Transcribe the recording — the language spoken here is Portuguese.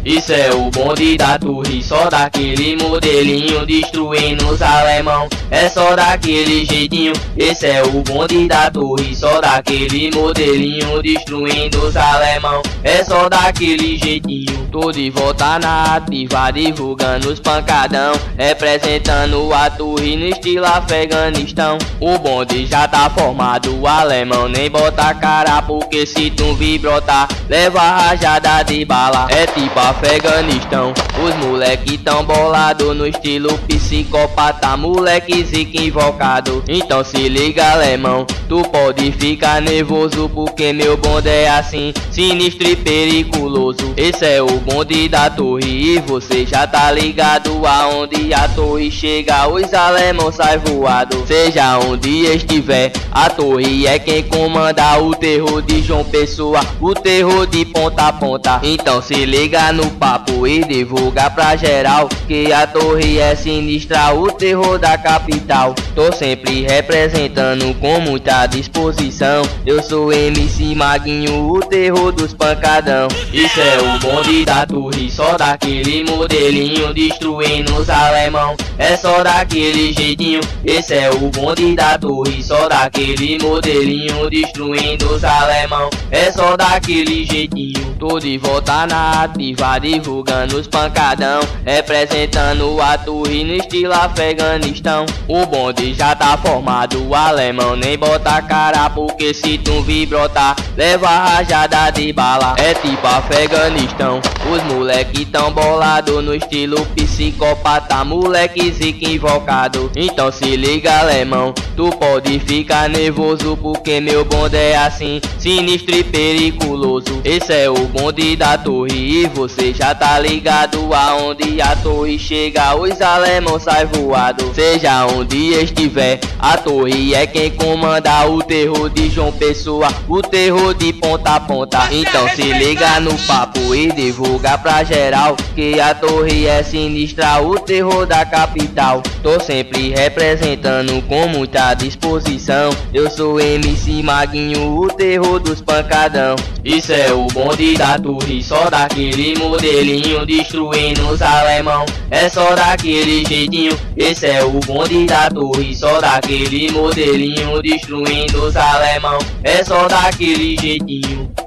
Isso é o bonde da torre, só daquele modelinho, destruindo os alemão. É só daquele jeitinho. Esse é o bonde da torre, só daquele modelinho, destruindo os alemão. É só daquele jeitinho. Tô de volta na ativa, divulgando os pancadão, representando a torre no estilo Afeganistão. O bonde já tá formado, o alemão nem bota cara, porque se tu vir brotar, leva rajada de bala. É tipo Afeganistão. Os moleque tão bolado no estilo psicopata, moleque zica invocado. Então se liga, alemão, tu pode ficar nervoso, porque meu bonde é assim, sinistro e periculoso. Esse é o bonde da torre e você já tá ligado. Aonde a torre chega, os alemão sai voado. Seja onde estiver, a torre é quem comanda. O terror de João Pessoa, o terror de ponta a ponta. Então se liga no papo e divulga pra geral, que a torre é sinistra, o terror da capital. Tô sempre representando com muita disposição. Eu sou MC Maguinho, o terror dos pancadão. Isso é o bonde da torre, só daquele modelinho, destruindo os alemão. É só daquele jeitinho. Esse é o bonde da torre, só daquele modelinho, destruindo os alemão. É só daquele jeitinho. Tô de volta na ativa, divulgando os pancadão, representando a torre no estilo Afeganistão. O bonde já tá formado, o alemão nem bota cara, porque se tu vir brotar, leva rajada de bala. É tipo Afeganistão. Os moleque tão bolado no estilo psicopata, moleque zica invocado. Então se liga, alemão, tu pode ficar nervoso, porque meu bonde é assim, sinistro e periculoso. Esse é o bonde da torre e você já tá ligado. Aonde a torre chega, os alemão sai voado. Seja onde estiver, a torre é quem comanda. O terror de João Pessoa, o terror de ponta a ponta. Então se liga no papo e divulga pra geral, que a torre é sinistra, o terror da capital. Tô sempre representando com muita disposição. Eu sou MC Maguinho, o terror dos pancadão. Isso é o bonde da torre, só daquele modelinho, destruindo os alemão. É só daquele jeitinho. Esse é o bonde da torre, só daquele modelinho, destruindo os alemão. É só daquele jeitinho.